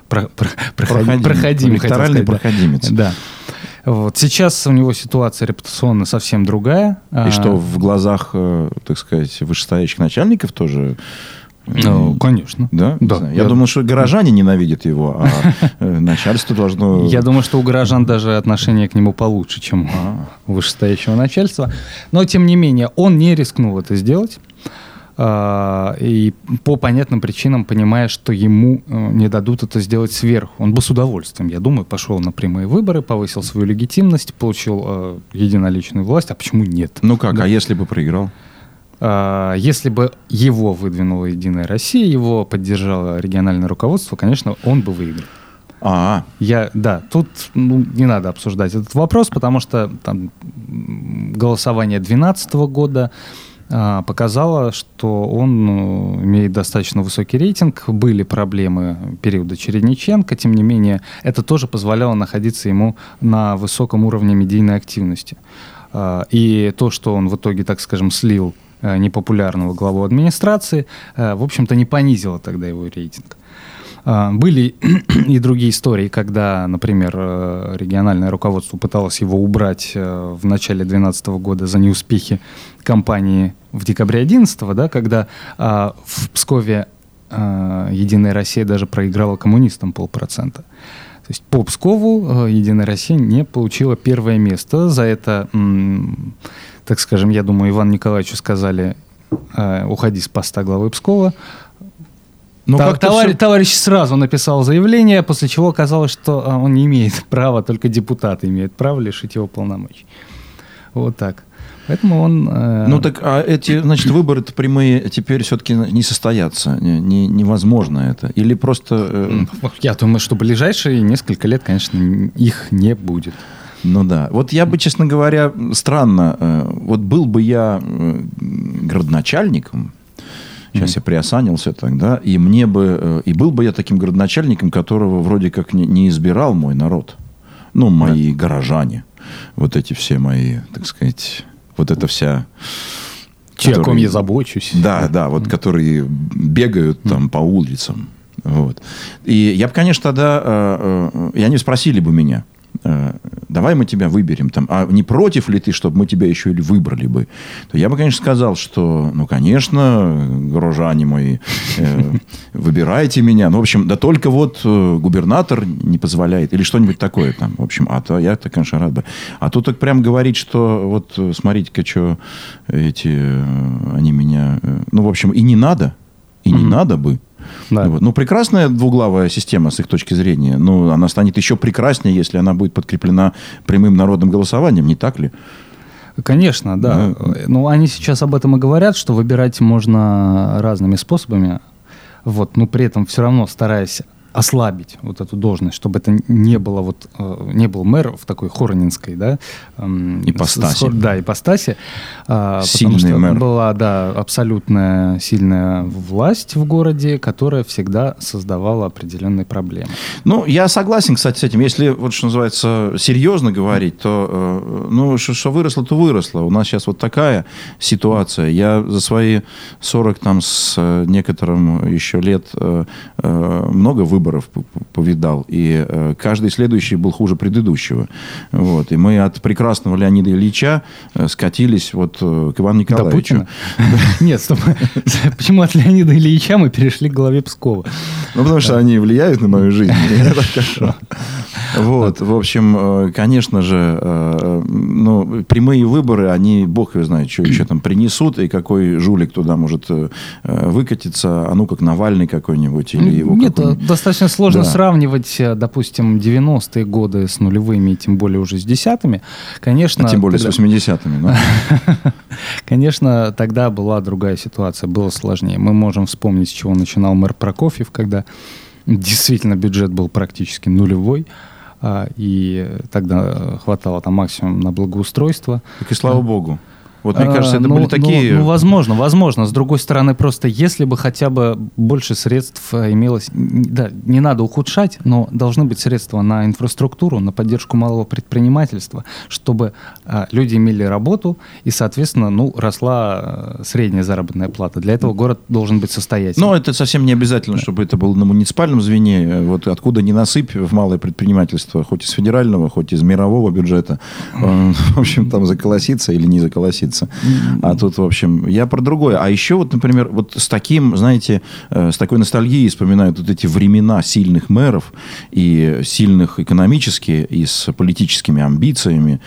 проходим. Электоральный проходимец. Да. Сейчас у него ситуация репутационно совсем другая. И что, в глазах, так сказать, вышестоящих начальников тоже... Конечно. Да? Я думал, что горожане ненавидят его, а начальство должно... Я думаю, что у горожан даже отношение к нему получше, чем у вышестоящего начальства. Но, тем не менее, он не рискнул это сделать. И по понятным причинам, понимая, что ему не дадут это сделать сверху. Он бы с удовольствием, я думаю, пошел на прямые выборы, повысил свою легитимность, получил единоличную власть. А почему нет? А если бы проиграл? Если бы его выдвинула «Единая Россия», его поддержало региональное руководство, конечно, он бы выиграл. Тут не надо обсуждать этот вопрос, потому что голосование 2012 года показало, что он имеет достаточно высокий рейтинг. Были проблемы периода Чередниченко, тем не менее, это тоже позволяло находиться ему на высоком уровне медийной активности. И то, что он в итоге, так скажем, слил непопулярного главу администрации, в общем-то, не понизило тогда его рейтинг. Были и другие истории, когда, например, региональное руководство пыталось его убрать в начале 2012 года за неуспехи кампании в декабре 2011, когда в Пскове «Единая Россия» даже проиграла коммунистам 0,5%. То есть по Пскову «Единая Россия» не получила первое место. За это, так скажем, я думаю, Ивану Николаевичу сказали: уходи с поста главы Пскова. Товарищ сразу написал заявление, после чего оказалось, что он не имеет права, только депутаты имеют право лишить его полномочий. Вот так. Поэтому он... эти, выборы-то прямые теперь все-таки не состоятся. Невозможно это. Или просто... Я думаю, что в ближайшие несколько лет, конечно, их не будет. Ну да. Вот я бы, честно говоря, странно, вот был бы я градоначальником, сейчас я приосанился тогда, и был бы я таким градоначальником, которого вроде как не избирал мой народ. Ну, мои горожане. Вот эти все мои, так сказать, вот эта вся... Те, о ком я забочусь. Да, вот которые бегают там по улицам. Вот. И я бы, конечно, тогда... И они спросили бы меня, давай мы тебя выберем, там, а не против ли ты, чтобы мы тебя еще или выбрали бы? То я бы, конечно, сказал, что, ну, конечно, горожане мои, выбирайте меня. Ну, в общем, да только вот губернатор не позволяет. Или что-нибудь такое там. В общем, а то я-то, конечно, рад бы. А тут так прям говорить, что вот смотрите-ка, что они меня... Ну, в общем, и не надо. И не надо бы. Да. Вот. Ну, прекрасная двуглавая система с их точки зрения. Ну, она станет еще прекраснее, если она будет подкреплена прямым народным голосованием, не так ли? Конечно, да. Ну, они сейчас об этом и говорят, что выбирать можно разными способами. Вот, но при этом все равно стараясь ослабить вот эту должность, чтобы это не было не был мэр в такой хоронинской, да, ипостаси. Ипостаси. Сильный потому что мэр. Была, абсолютная сильная власть в городе, которая всегда создавала определенные проблемы. Ну, я согласен, кстати, с этим. Если, вот что называется, серьезно говорить, то, ну, что выросло, то выросло. У нас сейчас вот такая ситуация. Я за свои 40 там с некоторым еще лет много выборов повидал, и каждый следующий был хуже предыдущего. Вот. И мы от прекрасного Леонида Ильича скатились вот к Ивану Николаевичу. Нет, стоп. Почему от Леонида Ильича мы перешли к главе Пскова? Ну, потому что они влияют на мою жизнь. Это хорошо. Вот. В общем, конечно же, ну, прямые выборы, они, бог его знает, что еще там принесут, и какой жулик туда может выкатиться, а ну, как Навальный какой-нибудь, или его какой-нибудь... Достаточно сложно сравнивать, допустим, 90-е годы с нулевыми, тем более уже с десятыми. Конечно, тем более с 80-ми. Да? Конечно, тогда была другая ситуация, было сложнее. Мы можем вспомнить, с чего начинал мэр Прокофьев, когда действительно бюджет был практически нулевой, и тогда хватало там максимум на благоустройство. Так и слава богу. Вот, мне кажется, это были такие... Ну, возможно. С другой стороны, просто если бы хотя бы больше средств имелось... Да, не надо ухудшать, но должны быть средства на инфраструктуру, на поддержку малого предпринимательства, чтобы люди имели работу и, соответственно, ну, росла средняя заработная плата. Для этого город должен быть состоятельным. Но это совсем не обязательно, чтобы это было на муниципальном звене. Вот откуда ни насыпь в малое предпринимательство, хоть из федерального, хоть из мирового бюджета, в общем, там заколосится или не заколосится. А тут, в общем, я про другое. А еще вот, например, вот с таким, знаете, с такой ностальгией вспоминают вот эти времена сильных мэров и сильных экономически, и с политическими амбициями.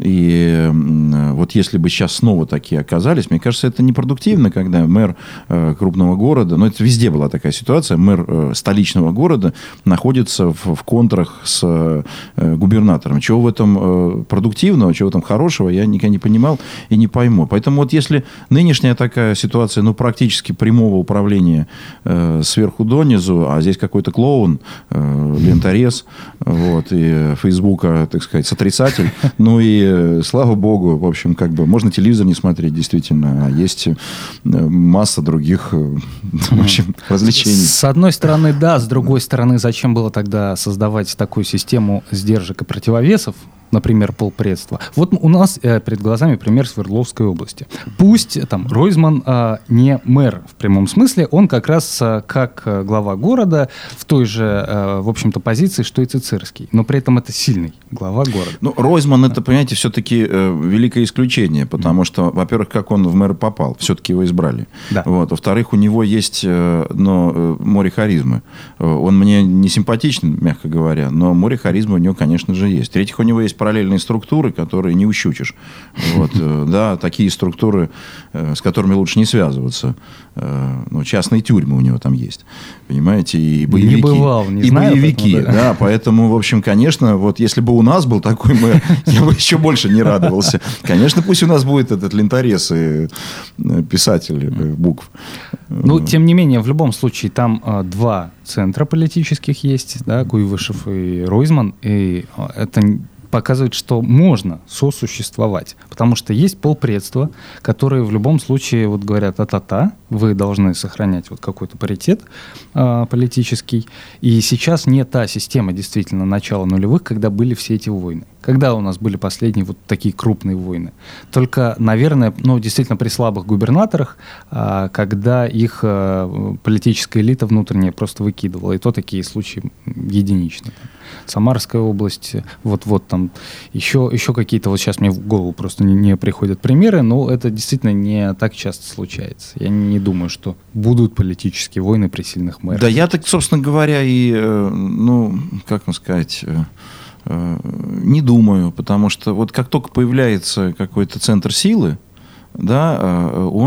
И вот если бы сейчас снова такие оказались, мне кажется, это непродуктивно, когда мэр крупного города, но это везде была такая ситуация, мэр столичного города находится в контрах с губернатором. Чего в этом продуктивного, чего в этом хорошего, я никогда не понимал и не пойму. Поэтому вот если нынешняя такая ситуация, ну, практически прямого управления сверху донизу, а здесь какой-то клоун, ленторез, вот, и Фейсбука, так сказать, сотрясатель, ну, и слава богу, в общем, как бы, можно телевизор не смотреть, действительно, а есть масса других, в общем, развлечений. С одной стороны, да, с другой стороны, зачем было тогда создавать такую систему сдержек и противовесов, например, полпредства. Вот у нас перед глазами пример Свердловской области. Пусть там Ройзман не мэр в прямом смысле, он как раз как глава города в той же, в общем-то, позиции, что и Цицерский. Но при этом это сильный глава города. Ну, Ройзман, это, понимаете, все-таки великое исключение, потому что, во-первых, как он в мэры попал, все-таки его избрали. Да. Вот. Во-вторых, у него есть море харизмы. Он мне не симпатичен, мягко говоря, но море харизмы у него, конечно же, есть. В-третьих, у него есть параллельные структуры, которые не ущучишь. Вот, да, такие структуры, с которыми лучше не связываться. Ну, частные тюрьмы у него там есть. Понимаете? И боевики. Не бывал, не и знаю. Боевики, поэтому, да. Поэтому, в общем, конечно, вот если бы у нас был такой мэр, я бы еще больше не радовался. Конечно, пусть у нас будет этот ленторез и писатель букв. Ну, тем не менее, в любом случае, там два центра политических есть, да, Куйвышев и Ройзман, и это показывает, что можно сосуществовать. Потому что есть полпредства, которые в любом случае вот говорят: а-та-та, вы должны сохранять вот какой-то паритет политический. И сейчас не та система действительно начала нулевых, когда были все эти войны. Когда у нас были последние вот такие крупные войны? Только, наверное, действительно при слабых губернаторах, когда их политическая элита внутренняя просто выкидывала. И то такие случаи единичные. Самарская область, вот там еще какие-то, вот сейчас мне в голову просто не приходят примеры, но это действительно не так часто случается. Я не думаю, что будут политические войны при сильных мэрах. Да, я так, собственно говоря, и, как вам сказать... не думаю, потому что вот как только появляется какой-то центр силы, да,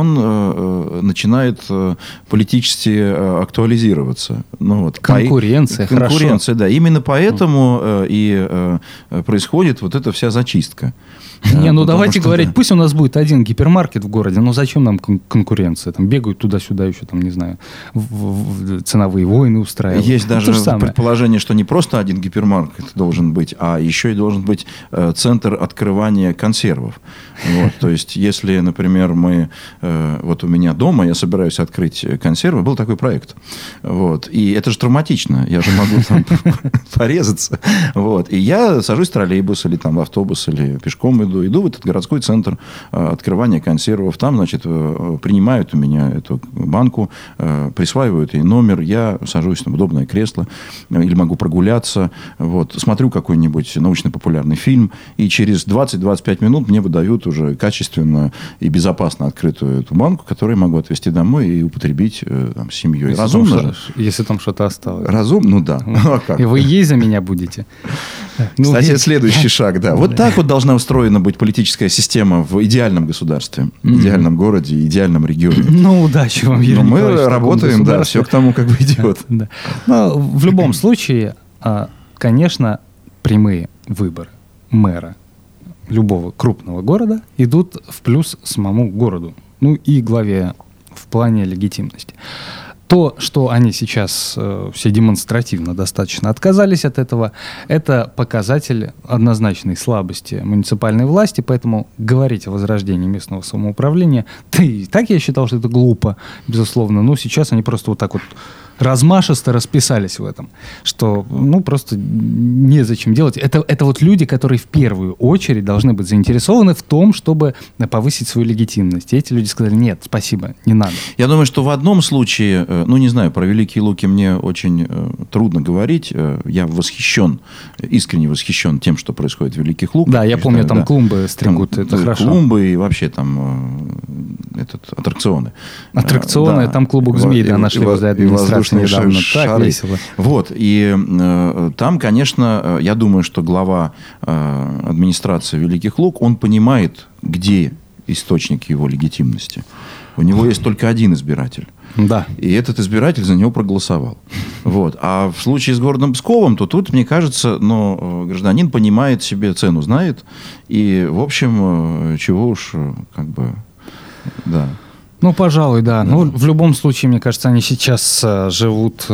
он начинает политически актуализироваться. Конкуренция, Конкуренция, да. Именно поэтому и происходит вот эта вся зачистка. Давайте говорить, пусть у нас будет один гипермаркет в городе, но зачем нам конкуренция? Там бегают туда-сюда еще, там, не знаю, ценовые войны устраивают. Есть даже предположение, что не просто один гипермаркет должен быть, а еще и должен быть центр открывания консервов. Вот, то есть, если, например, вот у меня дома, я собираюсь открыть консервы, был такой проект. Вот, и это же травматично, я же могу там порезаться. Вот, и я сажусь в троллейбус или там в автобус, или пешком иду в этот городской центр открывания консервов. Там, значит, принимают у меня эту банку, присваивают ей номер, я сажусь на удобное кресло или могу прогуляться, вот, смотрю какой-нибудь научно-популярный фильм, и через 20-25 минут мне выдают уже качественно и безопасно открытую эту банку, которую я могу отвезти домой и употребить там, с семьей. Разумно же? Если там что-то осталось. Разумно, да. И вы есть за меня будете. Кстати, это следующий шаг, да. Вот так вот должна устроена быть политическая система в идеальном государстве, идеальном городе, идеальном регионе. Удачи вам, Юрий Николаевич. Мы работаем, да, все к тому как бы идет. Но в любом случае, конечно, прямые выборы мэра любого крупного города идут в плюс самому городу, и главе в плане легитимности. То, что они сейчас все демонстративно достаточно отказались от этого, это показатель однозначной слабости муниципальной власти, поэтому говорить о возрождении местного самоуправления, так я считал, что это глупо, безусловно, но сейчас они просто вот так вот размашисто расписались в этом, что просто незачем делать. Это вот люди, которые в первую очередь должны быть заинтересованы в том, чтобы повысить свою легитимность. И эти люди сказали: нет, спасибо, не надо. Я думаю, что в одном случае, не знаю, про Великие Луки мне очень трудно говорить. Я искренне восхищен тем, что происходит в Великих Луках. Да, я помню, там клумбы стригут, это хорошо. Клумбы и вообще там аттракционы. Аттракционы, там клубок змей нашли возле администрации недавно. Так весело. Вот, и там, конечно, я думаю, что глава администрации Великих Луг, он понимает, где источник его легитимности. У него есть только один избиратель. Да. И этот избиратель за него проголосовал. Вот. А в случае с городом Псковом, то тут, мне кажется, гражданин понимает себе, цену знает. И, в общем, чего уж, как бы, да. Пожалуй, да. В любом случае, мне кажется, они сейчас живут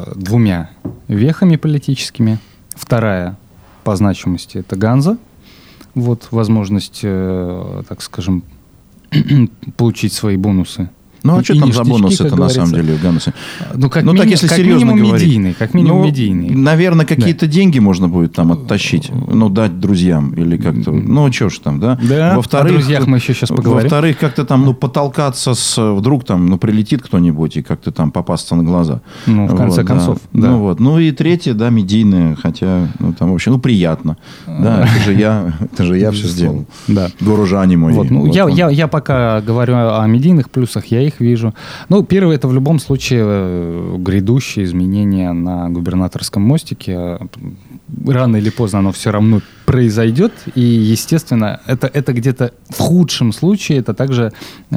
двумя вехами политическими. Вторая по значимости – это Ганза. Вот возможность, так скажем, получить свои бонусы. А что там за бонусы-то на самом деле в Ганусе? Если серьезно говорить. Как минимум медийный. Наверное, какие-то деньги можно будет там оттащить. Дать друзьям или как-то. Что ж там, да? Да, о друзьях мы еще сейчас поговорим. Во-вторых, как-то там, потолкаться вдруг там, прилетит кто-нибудь и как-то там попасться на глаза. В конце концов. Да. И третье, да, медийное, хотя, там вообще, приятно. Да, это же я все сделал. Да. Горожане мои. Я пока говорю о медийных плюсах, я их вижу. Первое, это в любом случае грядущее изменение на губернаторском мостике. Рано или поздно оно все равно произойдет. И, естественно, это где-то в худшем случае, это также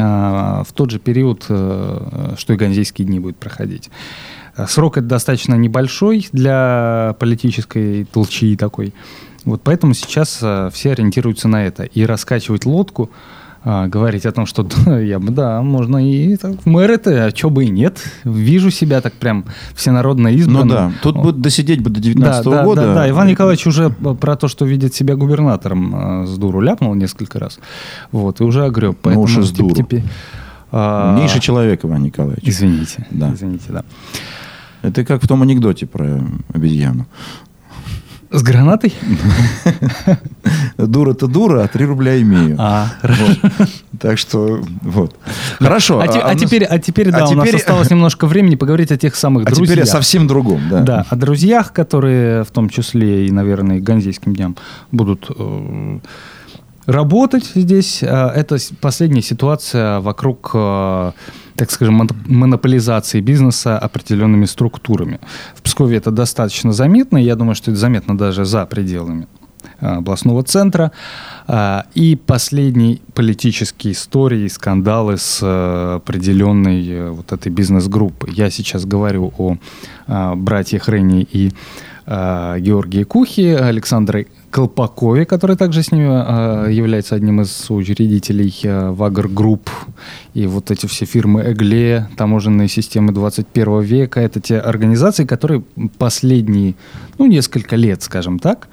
в тот же период, что и Ганзейские дни будет проходить. Срок это достаточно небольшой для политической толчии такой. Поэтому сейчас все ориентируются на это. И раскачивать лодку говорить о том, что можно и так, в мэры-то, а что бы и нет. Вижу себя так прям всенародно избранным. Ну да, тут будет досидеть бы до 19 года. Да, Иван Николаевич уже про то, что видит себя губернатором, с дуру ляпнул несколько раз. Вот, и уже огреб. Ну уж и с дуру. Умнейший человек, Иван Николаевич. Извините, да. Это как в том анекдоте про обезьяну. С гранатой? Дура-то дура, а 3 рубля имею. Так что, вот. Хорошо. А теперь, у нас осталось немножко времени поговорить о тех самых друзьях. А теперь о совсем другом, да. Да, о друзьях, которые в том числе и, наверное, к Ганзейским дням будут работать здесь. Это последняя ситуация вокруг, так скажем, монополизации бизнеса определенными структурами. В Пскове это достаточно заметно. Я думаю, что это заметно даже за пределами областного центра. И последние политические истории, скандалы с определенной вот этой бизнес-группой. Я сейчас говорю о братьях Ренни и Георгии Кухи, Александре Колпакове, который также с ними является одним из учредителей Вагр Групп. И вот эти все фирмы Эгле, таможенные системы 21 века, это те организации, которые последние, несколько лет, скажем так,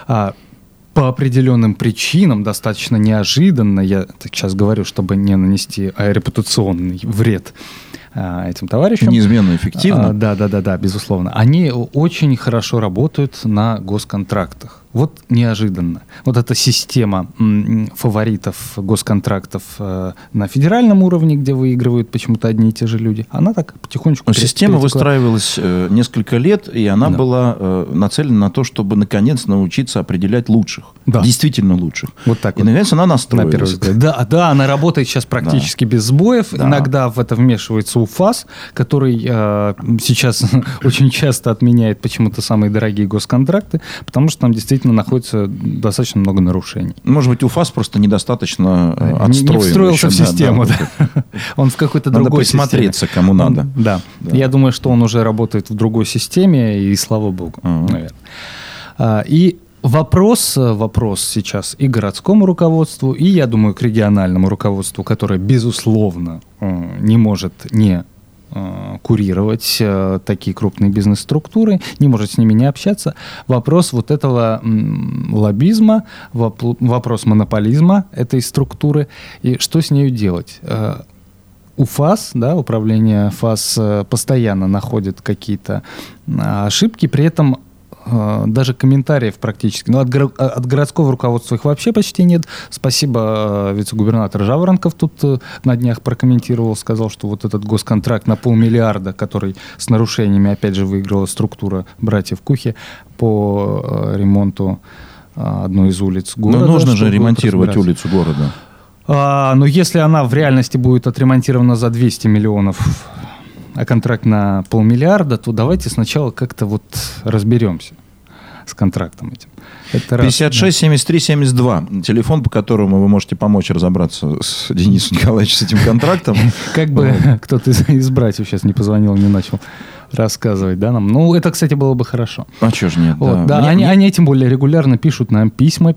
по определенным причинам, достаточно неожиданно, я сейчас говорю, чтобы не нанести репутационный вред этим товарищам. Неизменно эффективно. Да, безусловно. Они очень хорошо работают на госконтрактах. Вот неожиданно. Вот эта система фаворитов госконтрактов на федеральном уровне, где выигрывают почему-то одни и те же люди, она так потихонечку... Система выстраивалась несколько лет, и она была нацелена на то, чтобы наконец научиться определять лучших. Да. Действительно лучших. Вот так. И наконец она настроилась. Да, она работает сейчас практически без сбоев. Да. Иногда в это вмешивается УФАС, который сейчас очень часто отменяет почему-то самые дорогие госконтракты, потому что там действительно находится достаточно много нарушений. Может быть, УФАС просто недостаточно отстроен. Не встроился в систему. Да. Он в какой-то другой системе. Надо присмотреться, кому надо. Да. Я думаю, что он уже работает в другой системе, и слава богу, наверное. И вопрос сейчас и городскому руководству, и, я думаю, к региональному руководству, которое, безусловно, не может не курировать такие крупные бизнес-структуры, не может с ними не общаться. Вопрос вот этого лоббизма, вопрос монополизма этой структуры, и что с нею делать. УФАС, управление ФАС постоянно находит какие-то ошибки, при этом даже комментариев практически. От городского руководства их вообще почти нет. Спасибо, вице-губернатор Жаворонков тут на днях прокомментировал, сказал, что вот этот госконтракт на 500 миллиона, который с нарушениями, опять же, выиграла структура братьев Кухи по ремонту одной из улиц города. Но нужно же ремонтировать улицу города. Но если она в реальности будет отремонтирована за 200 миллионов, а контракт на 500 миллиона, то давайте сначала как-то вот разберемся с контрактом этим. 56 73 72. Телефон, по которому вы можете помочь разобраться с Денисом Николаевичем с этим контрактом. Как бы кто-то из братьев сейчас не позвонил, не начал рассказывать, нам. Это, кстати, было бы хорошо. А чего ж нет? Они тем более регулярно пишут нам письма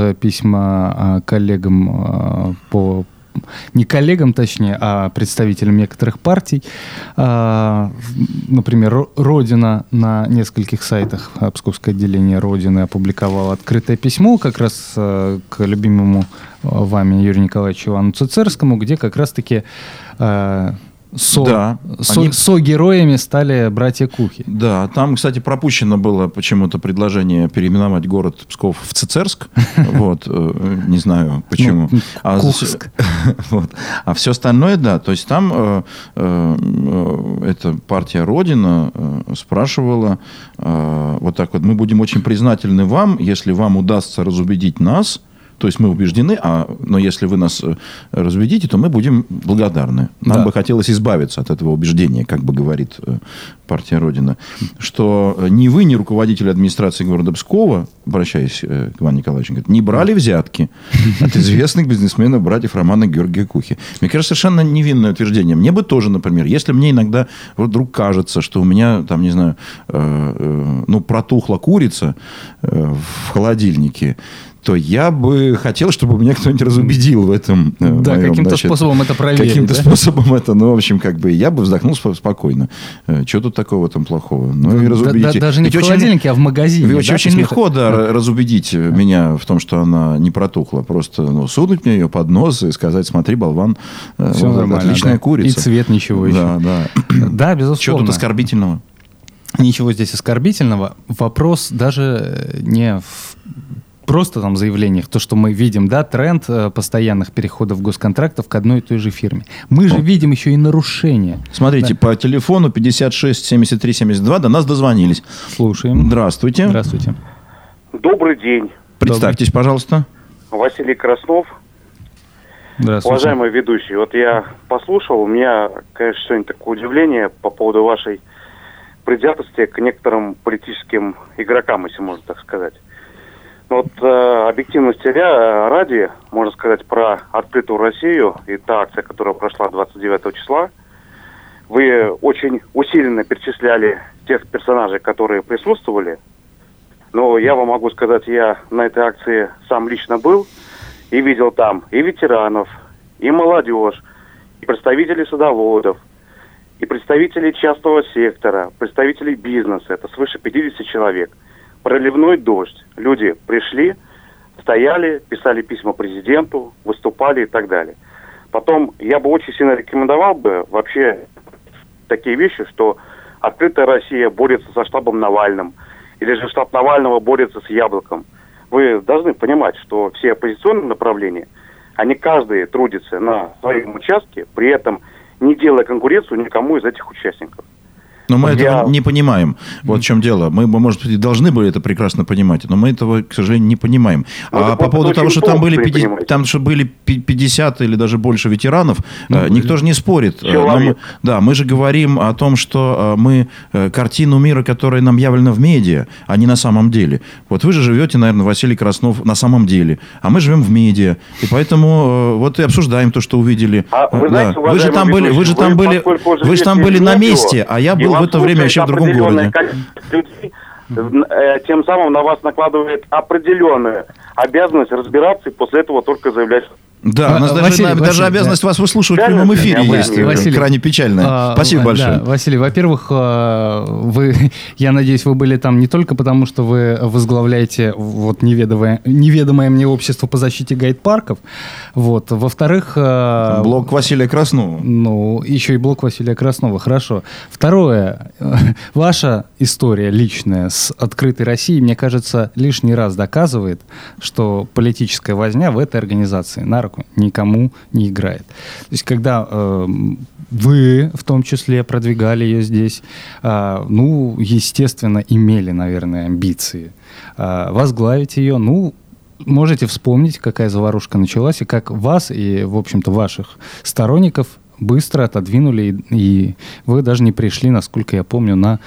коллегам не коллегам, точнее, а представителям некоторых партий. Например, «Родина» на нескольких сайтах, Псковское отделение «Родины» опубликовало открытое письмо как раз к любимому вами Юрию Николаевичу Ивану Цицерскому, где как раз-таки со-героями стали братья Кухи. Да, там, кстати, пропущено было почему-то предложение переименовать город Псков в Цицерск. Вот, не знаю почему. Кухск. А все остальное, да. То есть там эта партия «Родина» спрашивала вот так вот: мы будем очень признательны вам, если вам удастся разубедить нас. То есть мы убеждены, но если вы нас разубедите, то мы будем благодарны. Нам бы хотелось избавиться от этого убеждения, как бы говорит партия «Родина», что ни вы, ни руководитель администрации города Пскова, обращаясь к Ивану Николаевичу, говорит, не брали взятки от известных бизнесменов братьев Романа и Георгия Кухи. Мне кажется, совершенно невинное утверждение. Мне бы тоже, например, если мне иногда вдруг кажется, что у меня, там, не знаю, протухла курица в холодильнике, то я бы хотел, чтобы меня кто-нибудь разубедил в этом. Да, каким-то способом это проверить. Каким-то способом это, ну, в общем, как бы я бы вздохнул спокойно. Что тут такого в этом плохого? Ну, и разубедите. Даже не в холодильнике, а в магазине. Очень легко, разубедить меня в том, что она не протухла. Просто сунуть мне ее под нос и сказать: смотри, болван, все нормально, отличная курица. И цвет ничего еще. Да, безусловно. Что тут оскорбительного? Ничего здесь оскорбительного. Вопрос даже не в просто там заявлениях, то, что мы видим, да, тренд постоянных переходов госконтрактов к одной и той же фирме. Мы же видим еще и нарушения. Смотрите, по телефону 56 73 72 до нас дозвонились. Слушаем. Здравствуйте. Здравствуйте. Добрый день. Представьтесь, пожалуйста. Василий Краснов. Здравствуйте. Уважаемый ведущий, вот я послушал, у меня, конечно, сегодня такое удивление по поводу вашей предвзятости к некоторым политическим игрокам, если можно так сказать. Вот объективности ради, можно сказать, про открытую Россию и та акция, которая прошла 29 числа, вы очень усиленно перечисляли тех персонажей, которые присутствовали. Но я вам могу сказать, я на этой акции сам лично был и видел там и ветеранов, и молодежь, и представителей садоводов, и представителей частного сектора, представителей бизнеса. Это свыше 50 человек. Проливной дождь. Люди пришли, стояли, писали письма президенту, выступали и так далее. Потом я бы очень сильно рекомендовал бы вообще такие вещи, что открытая Россия борется со штабом Навальным, или же штаб Навального борется с Яблоком. Вы должны понимать, что все оппозиционные направления, они каждый трудится на своем участке, при этом не делая конкуренцию никому из этих участников. Но мы этого не понимаем. Вот в чем дело. Мы, может быть, должны были это прекрасно понимать, но мы этого, к сожалению, не понимаем. А по поводу того, что там были 50 или даже больше ветеранов, никто же не спорит. Мы же говорим о том, что мы картину мира, которая нам явлена в медиа, а не на самом деле. Вот вы же живете, наверное, Василий Краснов, на самом деле, а мы живем в медиа. И поэтому вот и обсуждаем то, что увидели. Вы же там были на месте, а я был в это время еще в другом городе. Людей, тем самым на вас накладывает определенную обязанность разбираться и после этого только заявлять. Да, у нас даже обязанность вас выслушивать в прямом эфире есть. Василий, крайне печально. Спасибо большое. Да, Василий, во-первых, я надеюсь, вы были там не только потому, что вы возглавляете вот неведомое мне общество по защите гайд-парков. Вот. Во-вторых... Блок Василия Краснова. Ну, еще и блок Василия Краснова. Хорошо. Второе. Ваша история личная с открытой Россией, мне кажется, лишний раз доказывает, что политическая возня в этой организации на руку никому не играет. То есть, когда вы, в том числе, продвигали ее здесь, естественно, имели, наверное, амбиции возглавить ее. Можете вспомнить, какая заварушка началась, и как вас и, в общем-то, ваших сторонников быстро отодвинули, и вы даже не пришли, насколько я помню, на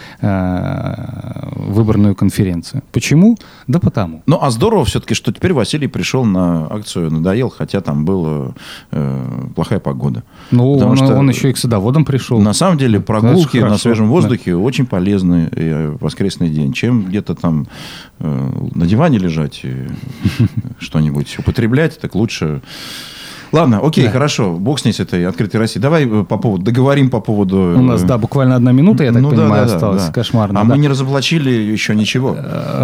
выборную конференцию. Почему? Да потому. Ну, а здорово все-таки, что теперь Василий пришел на акцию «Надоел», хотя там была плохая погода. Ну, он еще и к садоводам пришел. На самом деле, прогулки на свежем воздухе очень полезны в воскресный день, чем где-то там на диване лежать и что-нибудь употреблять, так лучше... Ладно, окей, хорошо. Бог с ней, с этой открытой Россией. Давай договорим по поводу... У нас, буквально 1 минута, я так понимаю, осталась. Да. Кошмарно. Мы не разоблачили еще ничего.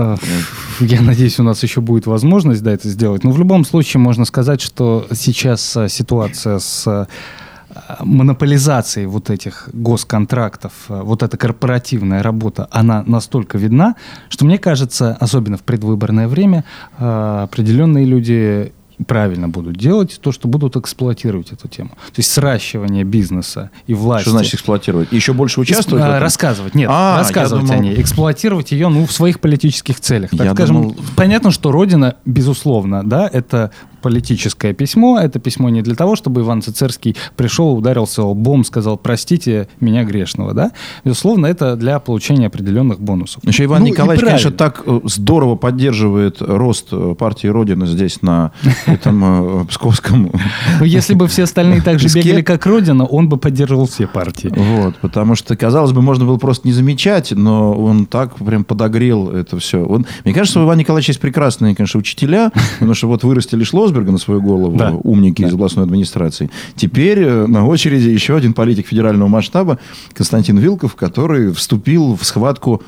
Я надеюсь, у нас еще будет возможность это сделать. Но в любом случае можно сказать, что сейчас ситуация с монополизацией вот этих госконтрактов, вот эта корпоративная работа, она настолько видна, что, мне кажется, особенно в предвыборное время, определенные люди... правильно будут делать то, что будут эксплуатировать эту тему. То есть сращивание бизнеса и власти. Что значит эксплуатировать? Еще больше участвовать в этом? Рассказывать. Нет, рассказывать о ней. Эксплуатировать ее в своих политических целях. Так скажем, понятно, что Родина, безусловно, да, это политическое письмо. Это письмо не для того, чтобы Иван Цицерский пришел, ударился лбом, сказал: простите меня грешного. Да? Безусловно, это для получения определенных бонусов. Еще Иван Николаевич, конечно, так здорово поддерживает рост партии Родина здесь, на этом Псковском. Ну, если бы все остальные так же бегали, как Родина, он бы поддерживал все партии. Вот, потому что, казалось бы, можно было просто не замечать, но он так прям подогрел это все. Мне кажется, у Ивана Николаевича есть прекрасные, конечно, учителя, потому что вот вырастили Шлосберга на свою голову, да, умники из областной администрации. Теперь на очереди еще один политик федерального масштаба, Константин Вилков, который вступил в схватку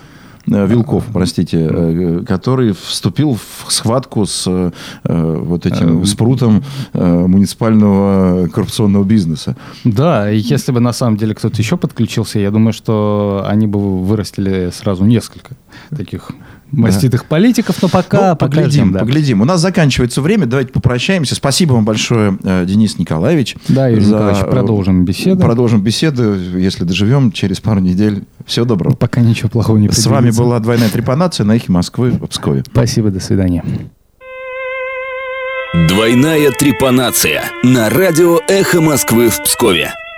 который вступил в схватку с вот этим спрутом муниципального коррупционного бизнеса. Да, и если бы на самом деле кто-то еще подключился, я думаю, что они бы вырастили сразу несколько таких маститых политиков, но пока поглядим. У нас заканчивается время, давайте попрощаемся. Спасибо вам большое, Денис Николаевич. Да, Юрий Николаевич, продолжим беседу. Продолжим беседу, если доживем, через пару недель. Всего доброго. Пока ничего плохого не предвидится. С вами была «Двойная трепанация» на «Эхе Москвы» в Пскове. Спасибо, до свидания. «Двойная трепанация» на радио «Эхо Москвы» в Пскове.